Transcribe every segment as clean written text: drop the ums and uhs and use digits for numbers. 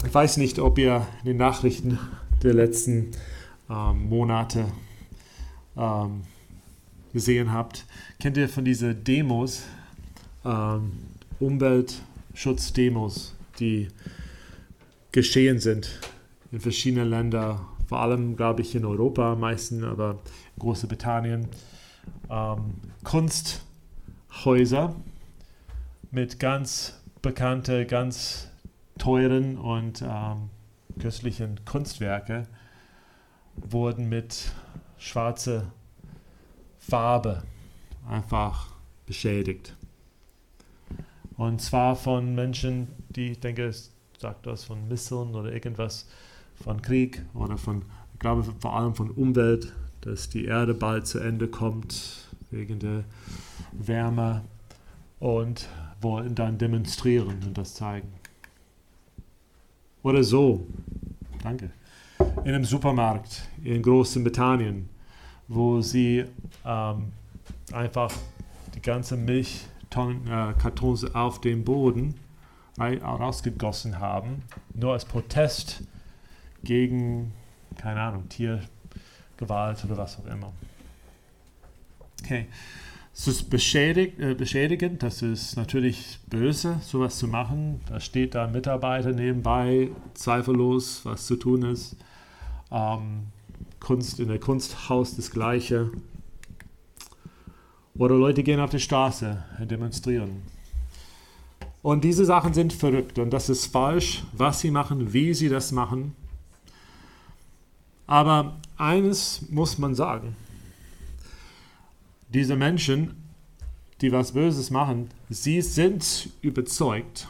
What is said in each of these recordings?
Ich weiß nicht, ob ihr in den Nachrichten der letzten Monate gesehen habt. Kennt ihr von diesen Demos, Umweltschutzdemos, die geschehen sind in verschiedenen Ländern, vor allem, glaube ich, in Europa am meisten, aber in Großbritannien. Kunsthäuser mit ganz bekannten, ganz teuren und köstlichen Kunstwerke wurden mit schwarzer Farbe einfach beschädigt. Und zwar von Menschen, die, ich denke, es sagt was von Misseln oder irgendwas von Krieg oder von, ich glaube vor allem von Umwelt, dass die Erde bald zu Ende kommt wegen der Wärme und wollen dann demonstrieren und das zeigen. Oder so, danke, in einem Supermarkt in Großbritannien, wo sie einfach die ganze Milchkartons auf den Boden rausgegossen haben, nur als Protest gegen, keine Ahnung, Tiergewalt oder was auch immer. Okay, es ist beschädigend, das ist natürlich böse, sowas zu machen. Da steht da ein Mitarbeiter nebenbei, zweifellos, was zu tun ist. In der Kunsthaus das Gleiche. Oder Leute gehen auf die Straße und demonstrieren. Und diese Sachen sind verrückt und das ist falsch, was sie machen, wie sie das machen. Aber eines muss man sagen. Diese Menschen, die was Böses machen, sie sind überzeugt,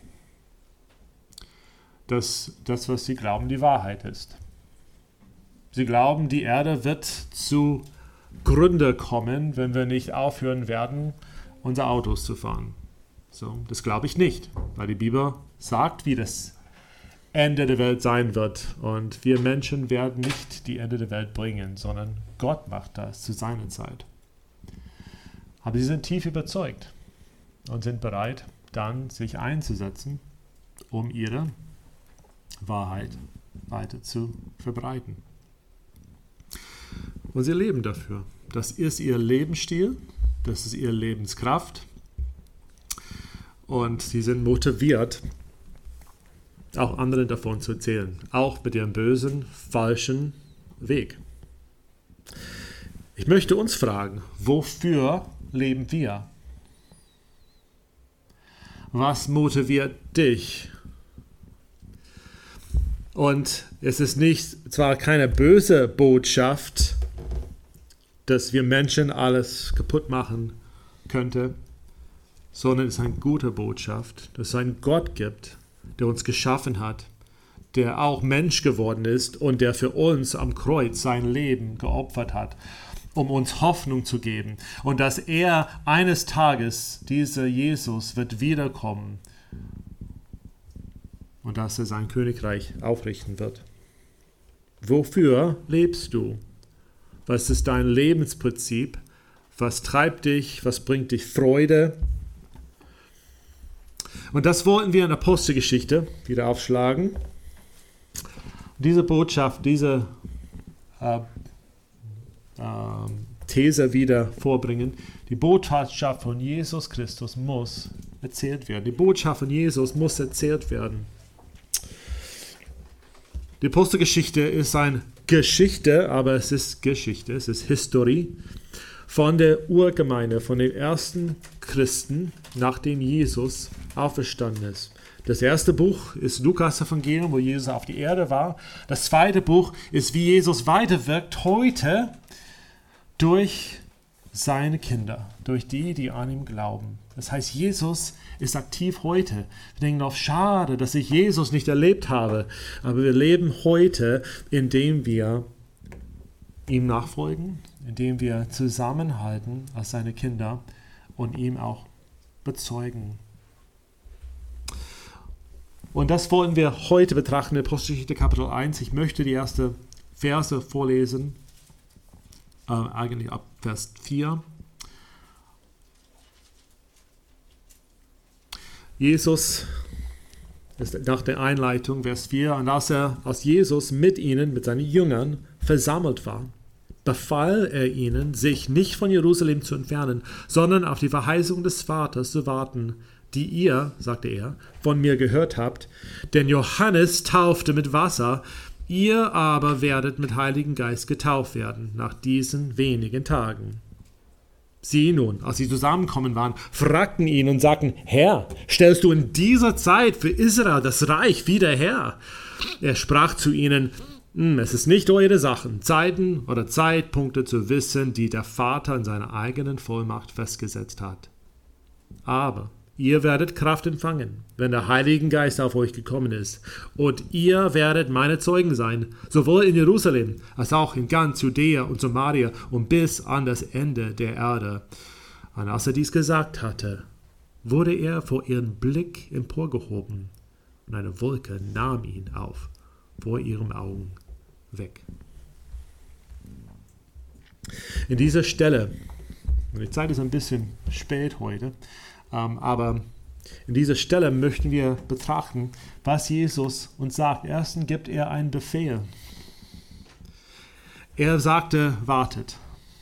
dass das, was sie glauben, die Wahrheit ist. Sie glauben, die Erde wird zugrunde kommen, wenn wir nicht aufhören werden, unsere Autos zu fahren. So, das glaube ich nicht, weil die Bibel sagt, wie das Ende der Welt sein wird. Und wir Menschen werden nicht die Ende der Welt bringen, sondern Gott macht das zu seiner Zeit. Aber sie sind tief überzeugt und sind bereit, dann sich einzusetzen, um ihre Wahrheit weiter zu verbreiten. Und sie leben dafür. Das ist ihr Lebensstil, das ist ihre Lebenskraft. Und sie sind motiviert, auch anderen davon zu erzählen, auch mit ihrem bösen, falschen Weg. Ich möchte uns fragen, wofür leben wir? Was motiviert dich? Und es ist zwar keine böse Botschaft, dass wir Menschen alles kaputt machen könnte, sondern es ist eine gute Botschaft, dass es einen Gott gibt, der uns geschaffen hat, der auch Mensch geworden ist und der für uns am Kreuz sein Leben geopfert hat, um uns Hoffnung zu geben. Und dass er eines Tages, dieser Jesus, wird wiederkommen und dass er sein Königreich aufrichten wird. Wofür lebst du? Was ist dein Lebensprinzip? Was treibt dich? Was bringt dich Freude? Und das wollten wir in der Apostelgeschichte wieder aufschlagen. Diese Botschaft, diese These wieder vorbringen. Die Botschaft von Jesus Christus muss erzählt werden. Die Botschaft von Jesus muss erzählt werden. Die Apostelgeschichte ist eine Geschichte, aber es ist Geschichte, es ist Historie von der Urgemeinde, von den ersten Christen, nachdem Jesus auferstanden ist. Das erste Buch ist Lukas Evangelium, wo Jesus auf die Erde war. Das zweite Buch ist, wie Jesus weiterwirkt heute durch seine Kinder, durch die an ihm glauben. Das heißt, Jesus ist aktiv heute. Wir denken oft, schade, dass ich Jesus nicht erlebt habe. Aber wir leben heute, indem wir ihm nachfolgen, indem wir zusammenhalten als seine Kinder und ihm auch bezeugen. Und das wollen wir heute betrachten, in Apostelgeschichte Kapitel 1. Ich möchte die ersten Verse vorlesen, eigentlich ab Vers 4. Jesus Das ist nach der Einleitung, Vers 4. Und als Jesus mit ihnen, mit seinen Jüngern, versammelt war, befahl er ihnen, sich nicht von Jerusalem zu entfernen, sondern auf die Verheißung des Vaters zu warten, die ihr, sagte er, von mir gehört habt. Denn Johannes taufte mit Wasser, ihr aber werdet mit Heiligen Geist getauft werden nach diesen wenigen Tagen. Sie nun, als sie zusammengekommen waren, fragten ihn und sagten, Herr, stellst du in dieser Zeit für Israel das Reich wieder her? Er sprach zu ihnen, es ist nicht eure Sachen, Zeiten oder Zeitpunkte zu wissen, die der Vater in seiner eigenen Vollmacht festgesetzt hat. Aber ihr werdet Kraft empfangen, wenn der Heilige Geist auf euch gekommen ist. Und ihr werdet meine Zeugen sein, sowohl in Jerusalem als auch in ganz Judäa und Samaria und bis an das Ende der Erde. Und als er dies gesagt hatte, wurde er vor ihren Blick emporgehoben und eine Wolke nahm ihn auf, vor ihren Augen weg. In dieser Stelle, die Zeit ist ein bisschen spät heute, aber in dieser Stelle möchten wir betrachten, was Jesus uns sagt. Erstens gibt er einen Befehl. Er sagte, wartet.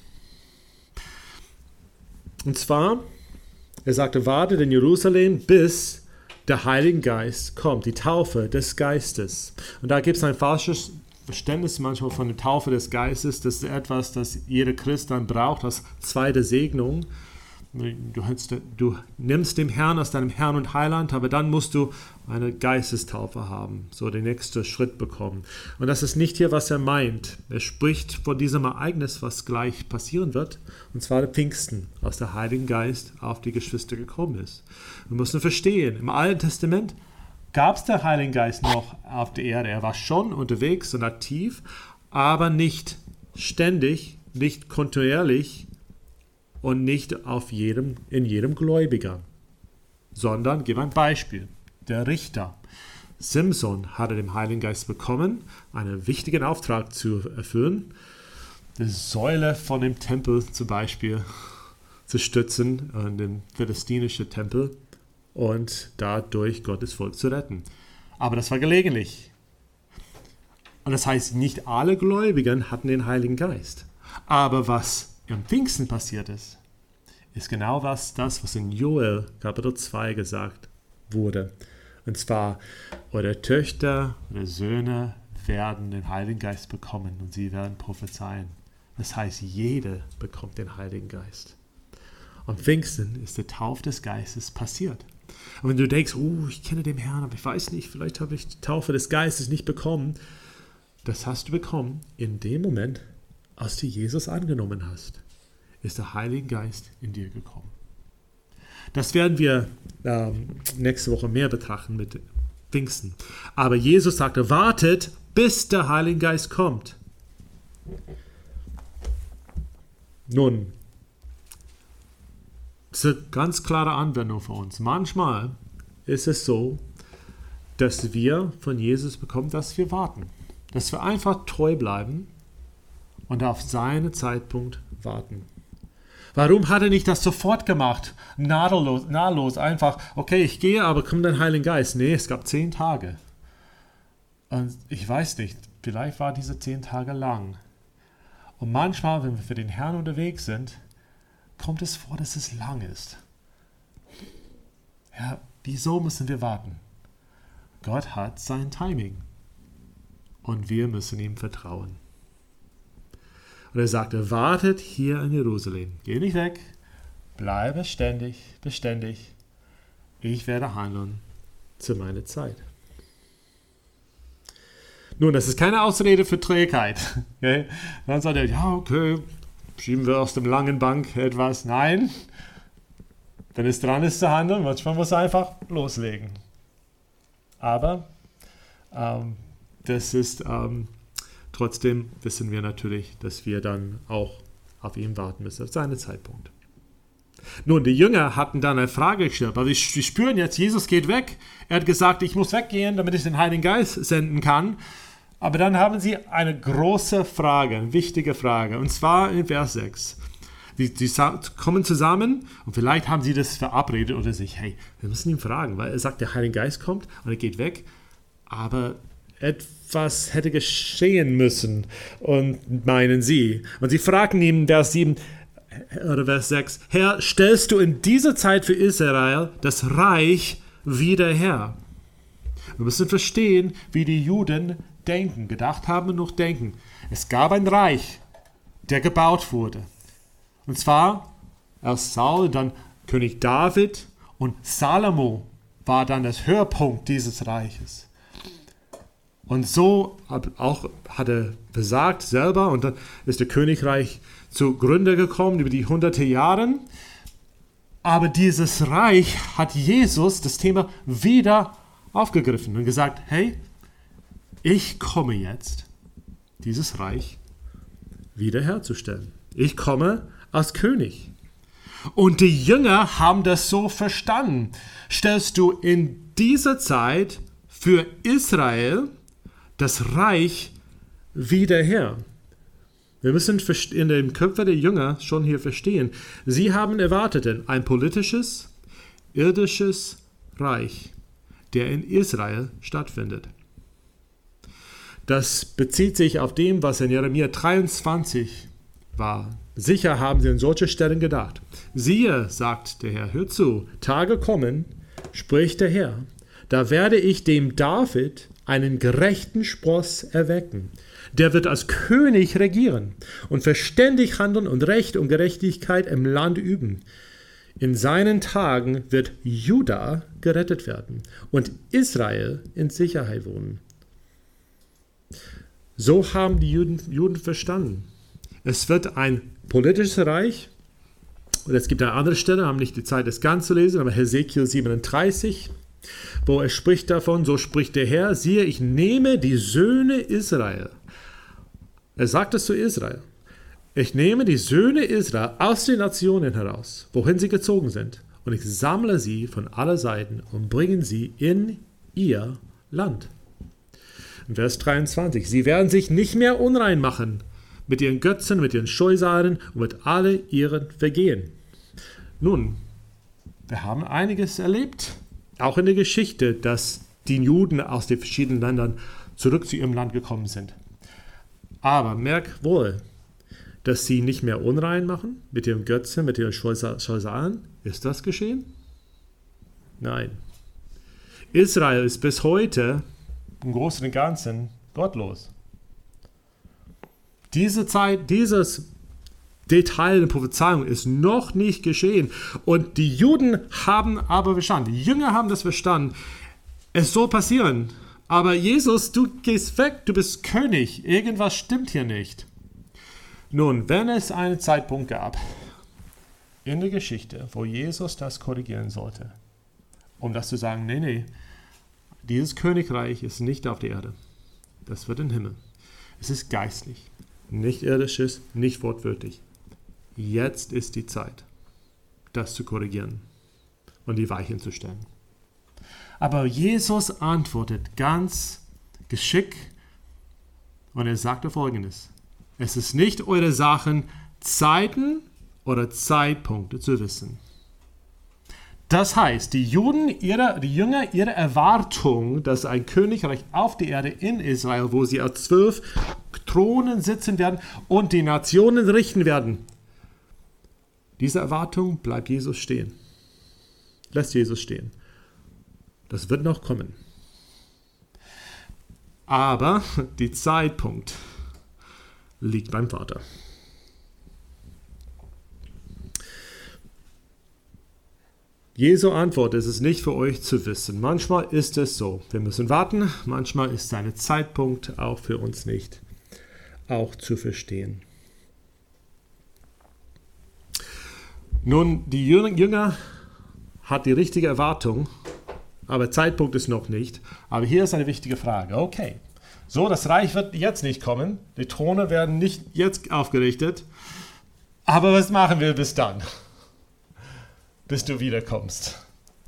Und zwar, er sagte, wartet in Jerusalem, bis der Heilige Geist kommt, die Taufe des Geistes. Und da gibt es ein falsches Verständnis manchmal von der Taufe des Geistes. Das ist etwas, das jeder Christ dann braucht als zweite Segnung. Du nimmst den Herrn als deinem Herrn und Heiland, aber dann musst du eine Geistestaufe haben, so den nächsten Schritt bekommen. Und das ist nicht hier, was er meint. Er spricht von diesem Ereignis, was gleich passieren wird, und zwar der Pfingsten, als der Heilige Geist auf die Geschwister gekommen ist. Wir müssen verstehen, im Alten Testament gab es den Heiligen Geist noch auf der Erde. Er war schon unterwegs und aktiv, aber nicht ständig, nicht kontinuierlich, und nicht in jedem Gläubiger, sondern, gib ein Beispiel, der Richter. Simson hatte den Heiligen Geist bekommen, einen wichtigen Auftrag zu erfüllen, die Säule von dem Tempel zum Beispiel zu stützen, den philistinische Tempel, und dadurch Gottes Volk zu retten. Aber das war gelegentlich. Und das heißt, nicht alle Gläubigen hatten den Heiligen Geist. Aber was am Pfingsten passiert ist genau das, was in Joel Kapitel 2 gesagt wurde. Und zwar, eure Töchter oder Söhne werden den Heiligen Geist bekommen und sie werden prophezeien. Das heißt, jeder bekommt den Heiligen Geist. Am Pfingsten ist der Taufe des Geistes passiert. Und wenn du denkst, ich kenne den Herrn, aber ich weiß nicht, vielleicht habe ich die Taufe des Geistes nicht bekommen, das hast du bekommen in dem Moment, als du Jesus angenommen hast, ist der Heilige Geist in dir gekommen. Das werden wir nächste Woche mehr betrachten mit Pfingsten. Aber Jesus sagte, wartet, bis der Heilige Geist kommt. Nun, das ist eine ganz klare Anwendung für uns. Manchmal ist es so, dass wir von Jesus bekommen, dass wir warten. Dass wir einfach treu bleiben und auf seinen Zeitpunkt warten. Warum hat er nicht das sofort gemacht? Nahtlos, einfach, okay, ich gehe, aber kommt der Heilige Geist? Nee, es gab 10 Tage. Und ich weiß nicht, vielleicht war diese 10 Tage lang. Und manchmal, wenn wir für den Herrn unterwegs sind, kommt es vor, dass es lang ist. Ja, wieso müssen wir warten? Gott hat sein Timing. Und wir müssen ihm vertrauen. Und er sagte, wartet hier in Jerusalem. Geh nicht weg. Bleibe beständig. Ich werde handeln zu meiner Zeit. Nun, das ist keine Ausrede für Trägheit. Okay? Dann sagt er, okay, schieben wir aus dem langen Bank etwas. Nein, wenn es dran ist zu handeln, manchmal muss er einfach loslegen. Aber trotzdem wissen wir natürlich, dass wir dann auch auf ihn warten müssen, auf seinen Zeitpunkt. Nun, die Jünger hatten dann eine Frage gestellt, aber wir spüren jetzt, Jesus geht weg. Er hat gesagt, ich muss weggehen, damit ich den Heiligen Geist senden kann. Aber dann haben sie eine große Frage, eine wichtige Frage, und zwar in Vers 6. kommen zusammen und vielleicht haben sie das verabredet oder sich, hey, wir müssen ihn fragen, weil er sagt, der Heilige Geist kommt und er geht weg, aber etwas hätte geschehen müssen, und meinen sie. Und sie fragen ihn, Vers 7 oder Vers 6, Herr, stellst du in dieser Zeit für Israel das Reich wieder her? Wir müssen verstehen, wie die Juden denken, gedacht haben und noch denken. Es gab ein Reich, der gebaut wurde. Und zwar erst Saul, dann König David, und Salomo war dann das Höhepunkt dieses Reiches. Und so hat er besagt selber, und dann ist das Königreich zugrunde gekommen über die hunderte Jahre. Aber dieses Reich hat Jesus das Thema wieder aufgegriffen und gesagt, hey, ich komme jetzt, dieses Reich wiederherzustellen. Ich komme als König. Und die Jünger haben das so verstanden. Stellst du in dieser Zeit für Israel das Reich wieder her? Wir müssen in den Köpfen der Jünger schon hier verstehen, sie haben erwartet ein politisches, irdisches Reich, der in Israel stattfindet. Das bezieht sich auf dem, was in Jeremia 23 war. Sicher haben sie an solche Stellen gedacht. Siehe, sagt der Herr, hör zu, Tage kommen, spricht der Herr, da werde ich dem David einen gerechten Spross erwecken. Der wird als König regieren und verständig handeln und Recht und Gerechtigkeit im Land üben. In seinen Tagen wird Juda gerettet werden und Israel in Sicherheit wohnen. So haben die Juden verstanden. Es wird ein politisches Reich, und es gibt eine andere Stelle, wir haben nicht die Zeit, das Ganze zu lesen, aber Hesekiel 37, wo er spricht davon, so spricht der Herr, siehe, ich nehme die Söhne Israel. Er sagt es zu Israel. Ich nehme die Söhne Israel aus den Nationen heraus, wohin sie gezogen sind, und ich sammle sie von aller Seiten und bringe sie in ihr Land. In Vers 23, sie werden sich nicht mehr unrein machen mit ihren Götzen, mit ihren Scheusalen und mit alle ihren Vergehen. Nun, wir haben einiges erlebt, auch in der Geschichte, dass die Juden aus den verschiedenen Ländern zurück zu ihrem Land gekommen sind. Aber merk wohl, dass sie nicht mehr unrein machen mit ihren Götzen, mit ihren Scheusalen. Ist das geschehen? Nein. Israel ist bis heute im Großen und Ganzen gottlos. Diese Zeit, dieses Detail der Prophezeiung ist noch nicht geschehen. Und die Juden haben aber verstanden, die Jünger haben das verstanden, es soll passieren. Aber Jesus, du gehst weg, du bist König, irgendwas stimmt hier nicht. Nun, wenn es einen Zeitpunkt gab in der Geschichte, wo Jesus das korrigieren sollte, um das zu sagen, nee, dieses Königreich ist nicht auf der Erde, das wird im Himmel. Es ist geistlich, nicht irdisches, nicht wortwörtlich. Jetzt ist die Zeit, das zu korrigieren und die Weichen zu stellen. Aber Jesus antwortet ganz geschickt und er sagte Folgendes. Es ist nicht eure Sache, Zeiten oder Zeitpunkte zu wissen. Das heißt, die Jünger, ihre Erwartung, dass ein Königreich auf der Erde in Israel, wo sie auf 12 Thronen sitzen werden und die Nationen richten werden, diese Erwartung bleibt Jesus stehen. Lässt Jesus stehen. Das wird noch kommen. Aber der Zeitpunkt liegt beim Vater. Jesu Antwort ist es nicht für euch zu wissen. Manchmal ist es so. Wir müssen warten. Manchmal ist sein Zeitpunkt auch für uns nicht auch zu verstehen. Nun, die Jünger hat die richtige Erwartung, aber Zeitpunkt ist noch nicht. Aber hier ist eine wichtige Frage. Okay, so, das Reich wird jetzt nicht kommen. Die Throne werden nicht jetzt aufgerichtet. Aber was machen wir bis dann? Bis du wiederkommst.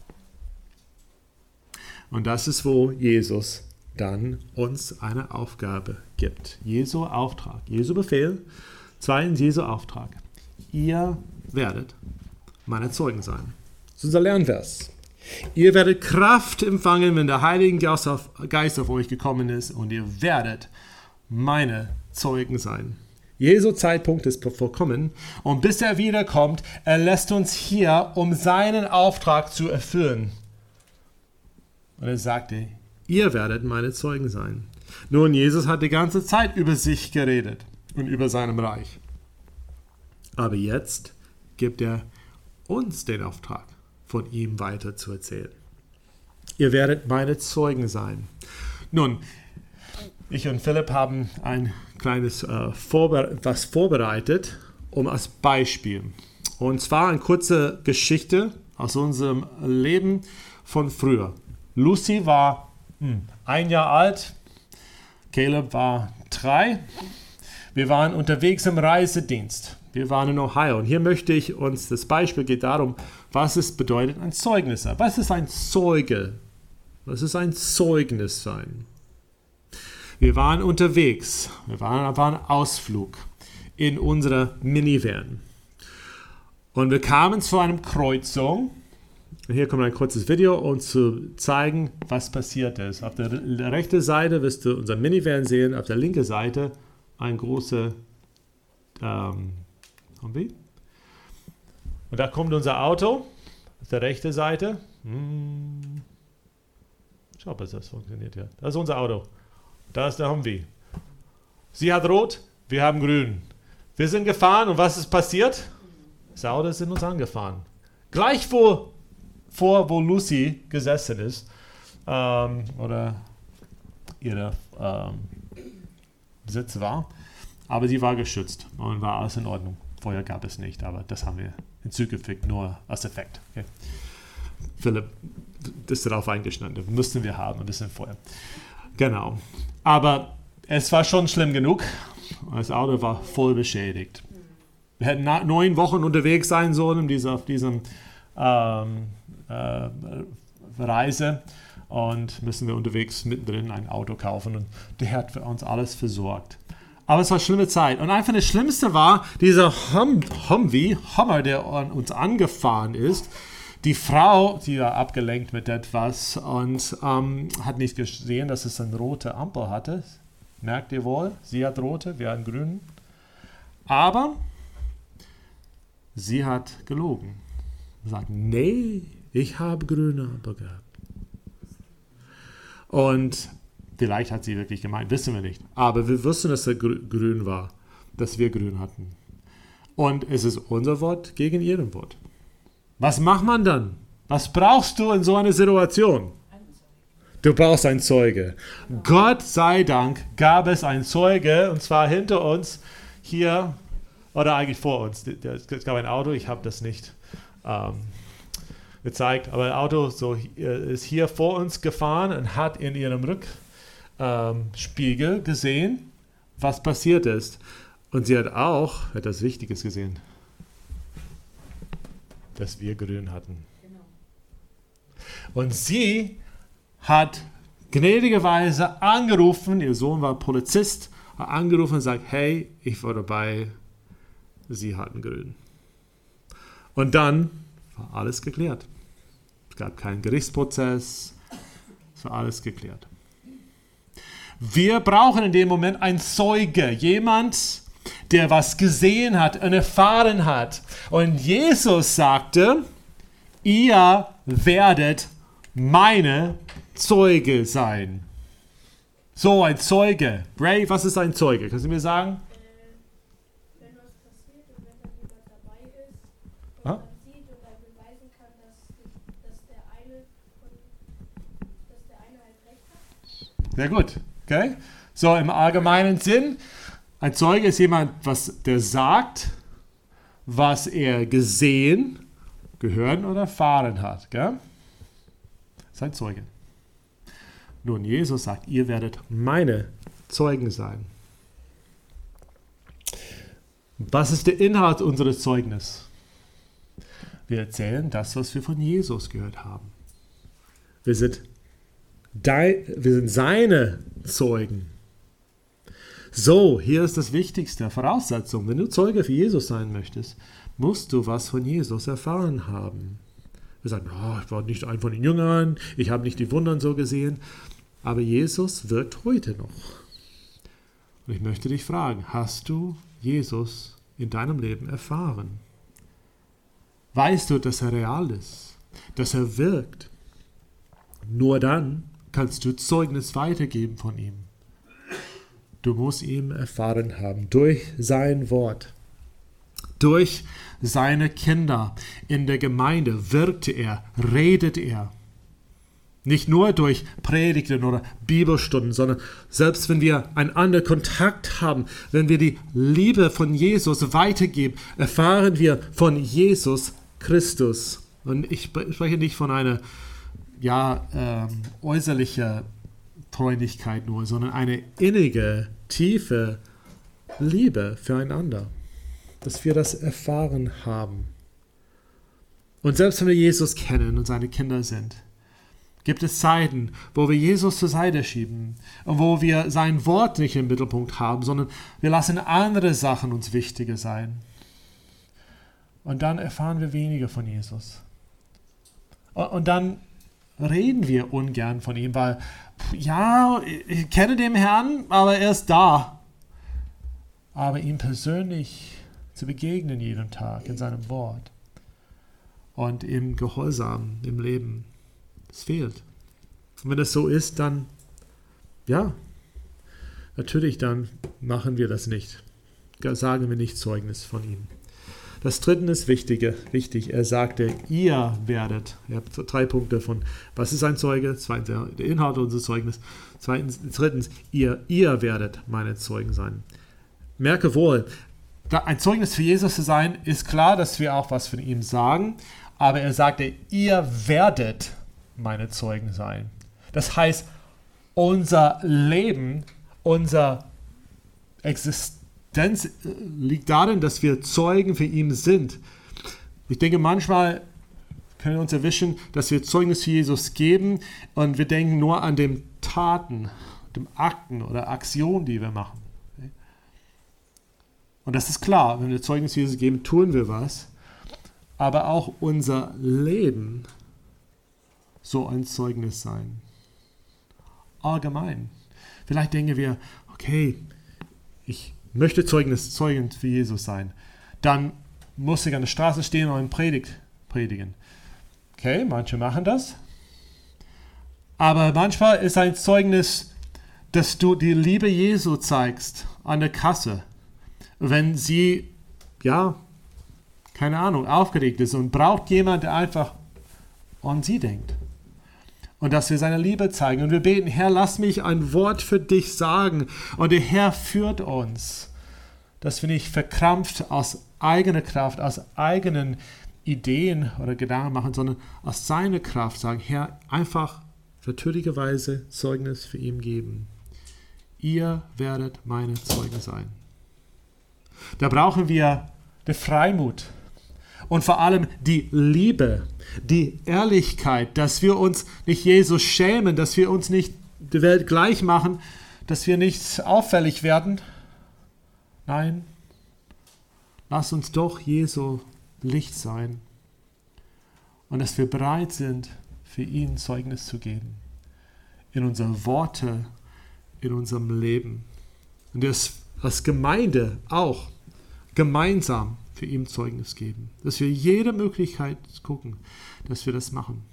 Und das ist, wo Jesus dann uns eine Aufgabe gibt. Jesu Auftrag, Jesu Befehl, zweitens Jesu Auftrag. ihr werdet meine Zeugen sein. Das ist unser Lernvers. Ihr werdet Kraft empfangen, wenn der Heilige Geist auf euch gekommen ist, und ihr werdet meine Zeugen sein. Jesu Zeitpunkt ist vollkommen, und bis er wiederkommt, er lässt uns hier, um seinen Auftrag zu erfüllen. Und er sagte, ihr werdet meine Zeugen sein. Nun, Jesus hat die ganze Zeit über sich geredet und über seinem Reich. Aber jetzt gibt er uns den Auftrag, von ihm weiter zu erzählen. Ihr werdet meine Zeugen sein. Nun, ich und Philipp haben ein kleines was vorbereitet, als Beispiel. Und zwar eine kurze Geschichte aus unserem Leben von früher. Lucy war 1 Jahr alt, Caleb war 3. Wir waren unterwegs im Reisedienst. Wir waren in Ohio, und hier möchte ich uns, das Beispiel geht darum, was es bedeutet, ein Zeugnis sein. Was ist ein Zeuge? Was ist ein Zeugnis sein? Wir waren unterwegs, wir waren auf einem Ausflug in unserer Minivan. Und wir kamen zu einer Kreuzung. Hier kommt ein kurzes Video, um zu zeigen, was passiert ist. Auf der rechten Seite wirst du unser Minivan sehen, auf der linken Seite ein großer und da kommt unser Auto auf der rechten Seite. Schau, ob das funktioniert. Ja. Das ist unser Auto. Da ist der Humvee. Sie hat rot, wir haben grün. Wir sind gefahren, und was ist passiert? Das Auto ist in uns angefahren. Gleich wo Lucy gesessen ist, oder ihre Sitz war, aber sie war geschützt und war alles in Ordnung. Feuer gab es nicht, aber das haben wir hinzugefügt, nur als Effekt. Okay. Philipp ist darauf eingestanden, müssten wir haben, ein bisschen Feuer. Genau. Aber es war schon schlimm genug. Das Auto war voll beschädigt. Wir hätten 9 Wochen unterwegs sein sollen auf diesem Reise, und müssen wir unterwegs mittendrin ein Auto kaufen, und der hat für uns alles versorgt. Aber es war eine schlimme Zeit. Und einfach das Schlimmste war, dieser Hummer, der an uns angefahren ist. Die Frau, die war abgelenkt mit etwas und hat nicht gesehen, dass es eine rote Ampel hatte. Merkt ihr wohl? Sie hat rote, wir haben grün. Aber sie hat gelogen. Sie sagt, nee, ich habe grüne Ampel gehabt. Und vielleicht hat sie wirklich gemeint, wissen wir nicht. Aber wir wussten, dass er grün war, dass wir grün hatten. Und es ist unser Wort gegen ihren Wort. Was macht man dann? Was brauchst du in so einer Situation? Du brauchst einen Zeuge. Gott sei Dank gab es einen Zeuge, und zwar hinter uns, hier, oder eigentlich vor uns. Es gab ein Auto, ich habe das nicht gezeigt, aber ein Auto ist hier vor uns gefahren und hat in ihrem Rückspiegel gesehen, was passiert ist. Und sie hat auch etwas Wichtiges gesehen, dass wir grün hatten. Genau. Und sie hat gnädigerweise angerufen, ihr Sohn war Polizist, hat angerufen und sagt, hey, ich war dabei, sie hatten grün. Und dann war alles geklärt. Es gab keinen Gerichtsprozess, es war alles geklärt. Wir brauchen in dem Moment einen Zeuge, jemand, der was gesehen hat und erfahren hat. Und Jesus sagte, ihr werdet meine Zeuge sein. So, ein Zeuge. Ray, was ist ein Zeuge? Kannst du mir sagen? Wenn was passiert und wenn dann jemand dabei ist und man sieht und dann beweisen kann, dass der eine halt recht hat. Sehr gut. Okay? So, im allgemeinen Sinn, ein Zeuge ist jemand, der sagt, was er gesehen, gehört oder erfahren hat. Gell? Das ist ein Zeuge. Nun, Jesus sagt, ihr werdet meine Zeugen sein. Was ist der Inhalt unseres Zeugnisses? Wir erzählen das, was wir von Jesus gehört haben. Wir sind seine Zeugen. So, hier ist das Wichtigste, Voraussetzung. Wenn du Zeuge für Jesus sein möchtest, musst du was von Jesus erfahren haben. Wir sagen, oh, ich war nicht ein von den Jüngern, ich habe nicht die Wunder so gesehen. Aber Jesus wirkt heute noch. Und ich möchte dich fragen, hast du Jesus in deinem Leben erfahren? Weißt du, dass er real ist, dass er wirkt? Nur dann kannst du Zeugnis weitergeben von ihm. Du musst ihn erfahren haben durch sein Wort. Durch seine Kinder in der Gemeinde wirkte er, redet er. Nicht nur durch Predigten oder Bibelstunden, sondern selbst wenn wir einander Kontakt haben, wenn wir die Liebe von Jesus weitergeben, erfahren wir von Jesus Christus. Und ich spreche nicht von einer äußerlichen Freundlichkeit nur, sondern eine innige, tiefe Liebe füreinander. Dass wir das erfahren haben. Und selbst wenn wir Jesus kennen und seine Kinder sind, gibt es Zeiten, wo wir Jesus zur Seite schieben und wo wir sein Wort nicht im Mittelpunkt haben, sondern wir lassen andere Sachen uns wichtiger sein. Und dann erfahren wir weniger von Jesus. Und dann reden wir ungern von ihm, weil, ja, ich kenne den Herrn, aber er ist da. Aber ihm persönlich zu begegnen jeden Tag in seinem Wort und im Gehorsam, im Leben. Es fehlt. Und wenn das so ist, dann, ja, natürlich, dann machen wir das nicht. Sagen wir nicht Zeugnis von ihm. Das dritte ist wichtig. Er sagte, ihr werdet. Ihr habt 3 Punkte von, was ist ein Zeuge? Zweitens, der Inhalt unseres Zeugnisses. Drittens, ihr werdet meine Zeugen sein. Merke wohl, ein Zeugnis für Jesus zu sein, ist klar, dass wir auch was von ihm sagen, aber er sagte, ihr werdet meine Zeugen sein. Das heißt, unser Leben, unsere Existenz liegt darin, dass wir Zeugen für ihn sind. Ich denke, manchmal können wir uns erwischen, dass wir Zeugnis für Jesus geben und wir denken nur an den Taten, den Akten oder Aktionen, die wir machen. Und das ist klar, wenn wir Zeugnis Jesus geben, tun wir was. Aber auch unser Leben soll ein Zeugnis sein. Allgemein. Vielleicht denken wir, okay, ich möchte Zeugen für Jesus sein. Dann muss ich an der Straße stehen und eine Predigt predigen. Okay, manche machen das. Aber manchmal ist ein Zeugnis, dass du die Liebe Jesu zeigst an der Kasse. Wenn sie, keine Ahnung, aufgeregt ist und braucht jemand, der einfach an sie denkt. Und dass wir seine Liebe zeigen. Und wir beten, Herr, lass mich ein Wort für dich sagen. Und der Herr führt uns, dass wir nicht verkrampft aus eigener Kraft, aus eigenen Ideen oder Gedanken machen, sondern aus seiner Kraft sagen, Herr, einfach natürlicherweise Zeugnis für ihn geben. Ihr werdet meine Zeugen sein. Da brauchen wir den Freimut und vor allem die Liebe, die Ehrlichkeit, dass wir uns nicht Jesus schämen, dass wir uns nicht der Welt gleich machen, dass wir nicht auffällig werden. Nein, lass uns doch Jesu Licht sein und dass wir bereit sind, für ihn Zeugnis zu geben. In unsere Worte, in unserem Leben. Und das als Gemeinde auch gemeinsam für ihn Zeugnis geben. Dass wir jede Möglichkeit gucken, dass wir das machen.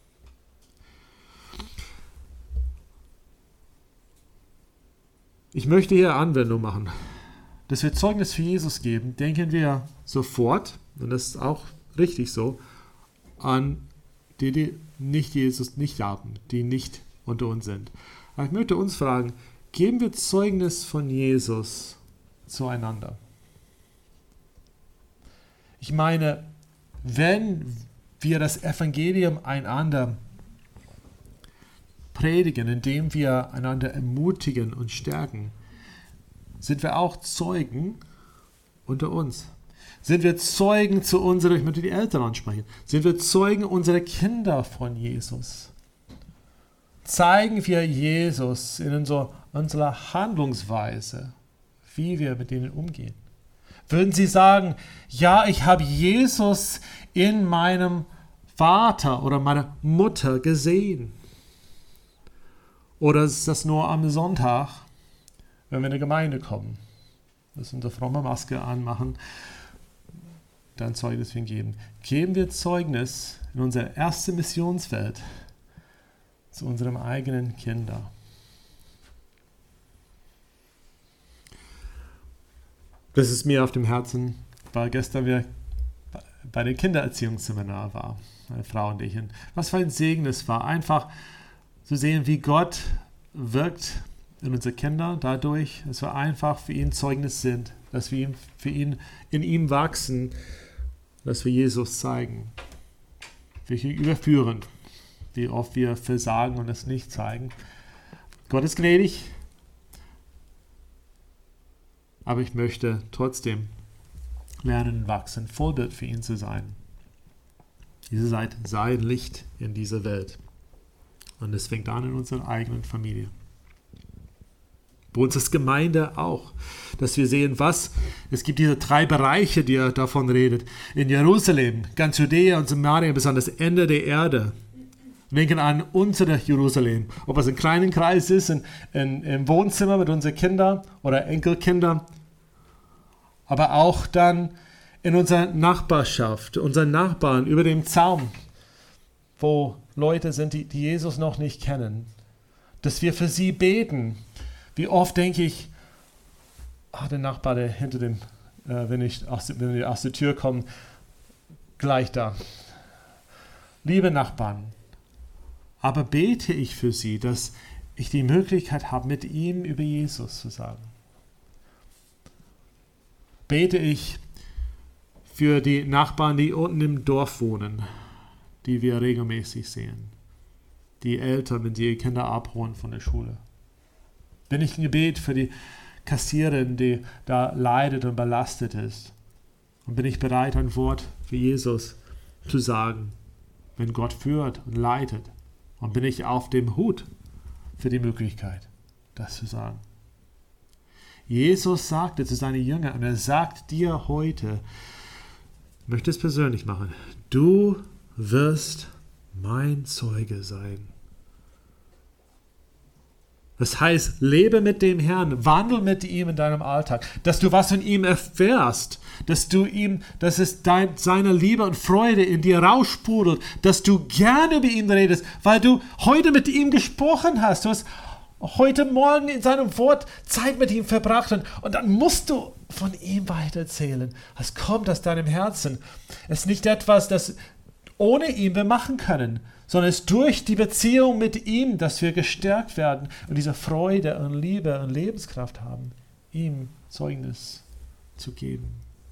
Ich möchte hier Anwendung machen. Dass wir Zeugnis für Jesus geben, denken wir sofort, und das ist auch richtig so, an die nicht Jesus nicht haben, die nicht unter uns sind. Aber ich möchte uns fragen, geben wir Zeugnis von Jesus zueinander? Ich meine, wenn wir das Evangelium einander predigen, indem wir einander ermutigen und stärken, sind wir auch Zeugen unter uns. Sind wir Zeugen zu unseren, ich möchte die Eltern ansprechen, sind wir Zeugen unserer Kinder von Jesus? Zeigen wir Jesus in unserer Handlungsweise, wie wir mit ihnen umgehen? Würden sie sagen, ja, ich habe Jesus in meinem Vater oder meiner Mutter gesehen? Oder ist das nur am Sonntag, wenn wir in die Gemeinde kommen, dass wir unsere fromme Maske anmachen, dann Zeugnis für ihn geben? Geben wir Zeugnis in unser erstes Missionsfeld zu unseren eigenen Kindern? Das ist mir auf dem Herzen, weil gestern wir bei dem Kindererziehungsseminar waren, meine Frau und ich. Und was für ein Segen es war, einfach zu sehen, wie Gott wirkt in unsere Kinder dadurch, dass wir einfach für ihn Zeugnis sind, dass wir in ihm wachsen, dass wir Jesus zeigen. Wir überführen, wie oft wir versagen und es nicht zeigen. Gott ist gnädig, aber ich möchte trotzdem lernen und wachsen, Vorbild für ihn zu sein. Ihr seid sein Licht in dieser Welt. Und es fängt an in unserer eigenen Familie. Bei uns ist Gemeinde auch, dass wir sehen, es gibt diese 3 Bereiche, die er davon redet. In Jerusalem, ganz Judäa und Samaria bis an das Ende der Erde. Wir denken an unser Jerusalem. Ob es ein kleiner Kreis ist, im Wohnzimmer mit unseren Kindern oder Enkelkindern. Aber auch dann in unserer Nachbarschaft, unseren Nachbarn über dem Zaun, wo Leute sind, die Jesus noch nicht kennen. Dass wir für sie beten. Wie oft denke ich, der Nachbar, der hinter dem, wenn wir aus der Tür kommen, gleich da. Liebe Nachbarn, aber bete ich für sie, dass ich die Möglichkeit habe, mit ihm über Jesus zu sagen. Bete ich für die Nachbarn, die unten im Dorf wohnen, die wir regelmäßig sehen. Die Eltern, wenn sie ihre Kinder abholen von der Schule. Bin ich ein Gebet für die Kassiererin, die da leidet und belastet ist. Und bin ich bereit, ein Wort für Jesus zu sagen, wenn Gott führt und leitet. Und bin ich auf dem Hut für die Möglichkeit, das zu sagen. Jesus sagte zu seinen Jüngern, und er sagt dir heute, ich möchte es persönlich machen, du wirst mein Zeuge sein. Das heißt, lebe mit dem Herrn, wandel mit ihm in deinem Alltag, dass du was von ihm erfährst, dass es seine Liebe und Freude in dir raussprudelt, dass du gerne über ihn redest, weil du heute mit ihm gesprochen hast, du hast heute Morgen in seinem Wort Zeit mit ihm verbracht und dann musst du von ihm weitererzählen. Es kommt aus deinem Herzen. Es ist nicht etwas, das ohne ihn wir machen können, sondern es ist durch die Beziehung mit ihm, dass wir gestärkt werden und diese Freude und Liebe und Lebenskraft haben, ihm Zeugnis zu geben.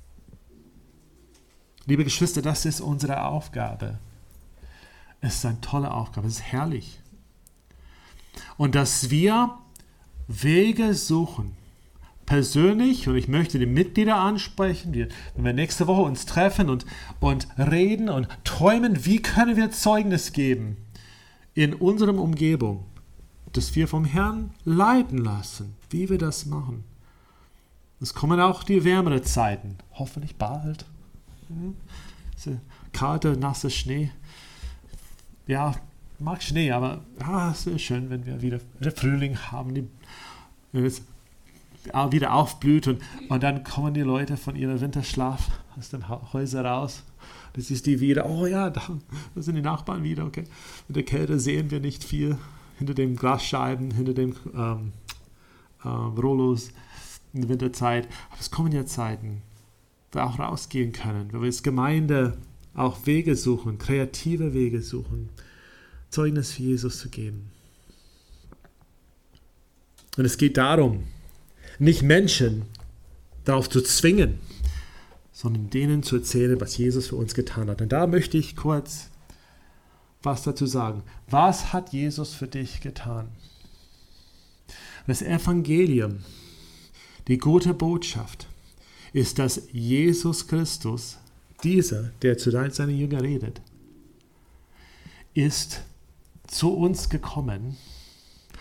Liebe Geschwister, das ist unsere Aufgabe. Es ist eine tolle Aufgabe, es ist herrlich. Und dass wir Wege suchen, persönlich, und ich möchte die Mitglieder ansprechen, wenn wir nächste Woche uns treffen und reden und träumen, wie können wir Zeugnis geben in unserer Umgebung, dass wir vom Herrn leiten lassen, wie wir das machen. Es kommen auch die wärmeren Zeiten, hoffentlich bald. Kalte, nasse Schnee. Ja, ich mag Schnee, aber es ist schön, wenn wir wieder Frühling haben, wenn es wieder aufblüht und dann kommen die Leute von ihrem Winterschlaf aus den Häusern raus. Das ist die wieder, da sind die Nachbarn wieder, okay. Mit der Kälte sehen wir nicht viel hinter den Glasscheiben, hinter den Rollos in der Winterzeit. Aber es kommen ja Zeiten, wo wir auch rausgehen können, wo wir als Gemeinde auch Wege suchen, kreative Wege suchen, Zeugnis für Jesus zu geben. Und es geht darum, nicht Menschen darauf zu zwingen, sondern denen zu erzählen, was Jesus für uns getan hat. Und da möchte ich kurz was dazu sagen. Was hat Jesus für dich getan? Das Evangelium, die gute Botschaft, ist, dass Jesus Christus, dieser, der zu seinen Jüngern redet, ist zu uns gekommen,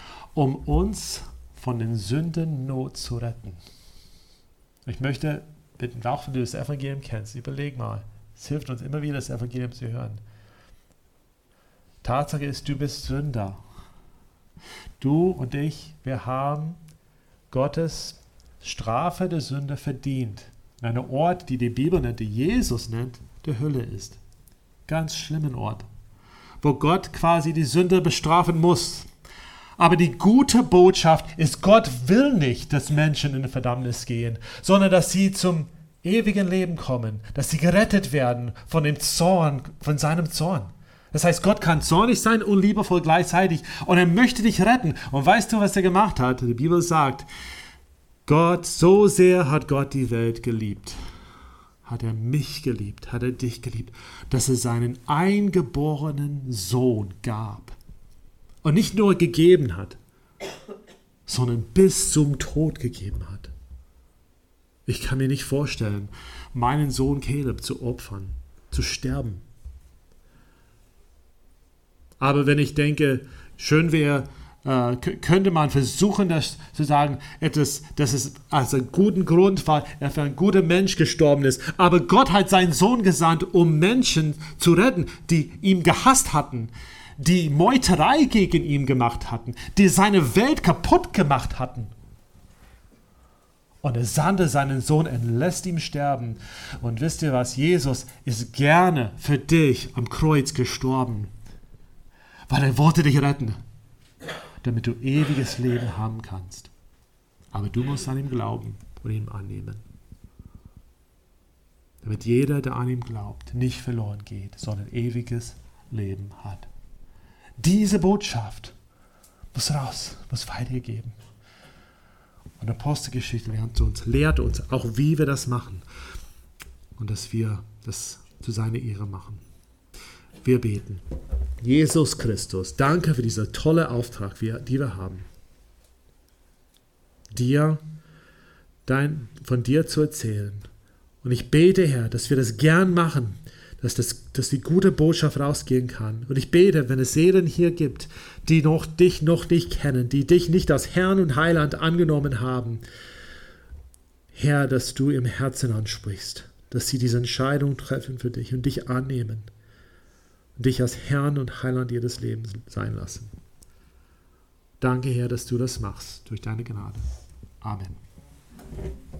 um uns von den Sünden Not zu retten. Ich möchte bitten, auch wenn du das Evangelium kennst, überleg mal. Es hilft uns immer wieder, das Evangelium zu hören. Tatsache ist, du bist Sünder. Du und ich, wir haben Gottes Strafe der Sünde verdient. In einem Ort, die die Bibel nennt, die Jesus nennt, der Hölle ist. Ganz schlimmen Ort, wo Gott quasi die Sünde bestrafen muss. Aber die gute Botschaft ist, Gott will nicht, dass Menschen in die Verdammnis gehen, sondern dass sie zum ewigen Leben kommen, dass sie gerettet werden von dem Zorn, von seinem Zorn. Das heißt, Gott kann zornig sein und liebevoll gleichzeitig und er möchte dich retten. Und weißt du, was er gemacht hat? Die Bibel sagt, Gott, so sehr hat Gott die Welt geliebt. Hat er mich geliebt, hat er dich geliebt, dass er seinen eingeborenen Sohn gab. Und nicht nur gegeben hat, sondern bis zum Tod gegeben hat. Ich kann mir nicht vorstellen, meinen Sohn Caleb zu opfern, zu sterben. Aber wenn ich denke, schön wäre, könnte man versuchen, das zu sagen, dass es als einen guten Grund war, er für ein guter Mensch gestorben ist. Aber Gott hat seinen Sohn gesandt, um Menschen zu retten, die ihn gehasst hatten, die Meuterei gegen ihn gemacht hatten, die seine Welt kaputt gemacht hatten. Und er sandte seinen Sohn und lässt ihn sterben. Und wisst ihr was? Jesus ist gerne für dich am Kreuz gestorben, weil er wollte dich retten, damit du ewiges Leben haben kannst. Aber du musst an ihm glauben und ihn annehmen. Damit jeder, der an ihm glaubt, nicht verloren geht, sondern ewiges Leben hat. Diese Botschaft muss raus, muss weitergegeben. Und Apostelgeschichte lehrt uns auch, wie wir das machen. Und dass wir das zu seiner Ehre machen. Wir beten. Jesus Christus, danke für diesen tollen Auftrag, den wir haben. Von dir zu erzählen. Und ich bete, Herr, dass wir das gern machen, dass die gute Botschaft rausgehen kann. Und ich bete, wenn es Seelen hier gibt, die dich noch nicht kennen, die dich nicht als Herrn und Heiland angenommen haben, Herr, dass du im Herzen ansprichst, dass sie diese Entscheidung treffen für dich und dich annehmen und dich als Herrn und Heiland ihres Lebens sein lassen. Danke, Herr, dass du das machst durch deine Gnade. Amen.